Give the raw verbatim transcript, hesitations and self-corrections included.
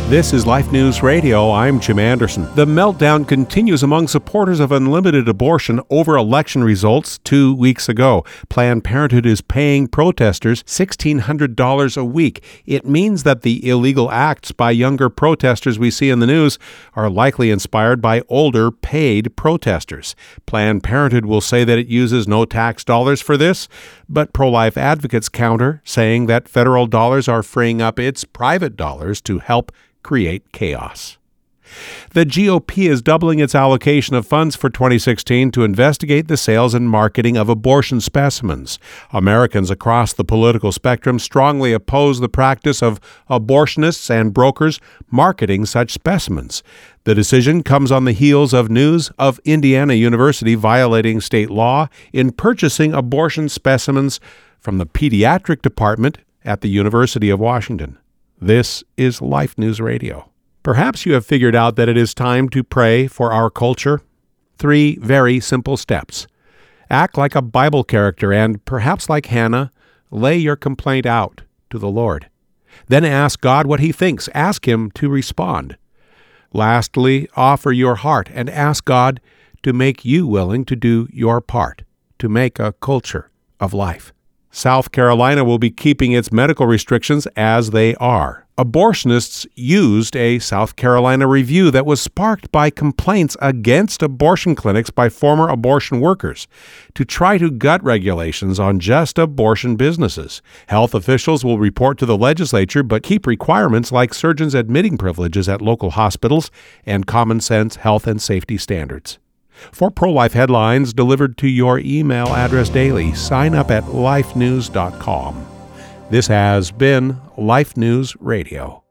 This is Life News Radio. I'm Jim Anderson. The meltdown continues among supporters of unlimited abortion over election results two weeks ago. Planned Parenthood is paying protesters sixteen hundred dollars a week. It means that the illegal acts by younger protesters we see in the news are likely inspired by older paid protesters. Planned Parenthood will say that it uses no tax dollars for this, but pro-life advocates counter, saying that federal dollars are freeing up its private dollars to help create chaos. The G O P is doubling its allocation of funds for twenty sixteen to investigate the sales and marketing of abortion specimens. Americans across the political spectrum strongly oppose the practice of abortionists and brokers marketing such specimens. The decision comes on the heels of news of Indiana University violating state law in purchasing abortion specimens from the pediatric department at the University of Washington. This is Life News Radio. Perhaps you have figured out that it is time to pray for our culture. Three very simple steps. Act like a Bible character and, perhaps like Hannah, lay your complaint out to the Lord. Then ask God what He thinks. Ask Him to respond. Lastly, offer your heart and ask God to make you willing to do your part to make a culture of life. South Carolina will be keeping its medical restrictions as they are. Abortionists used a South Carolina review that was sparked by complaints against abortion clinics by former abortion workers to try to gut regulations on just abortion businesses. Health officials will report to the legislature but keep requirements like surgeons admitting privileges at local hospitals and common sense health and safety standards. For pro-life headlines delivered to your email address daily, sign up at life news dot com. This has been Life News Radio.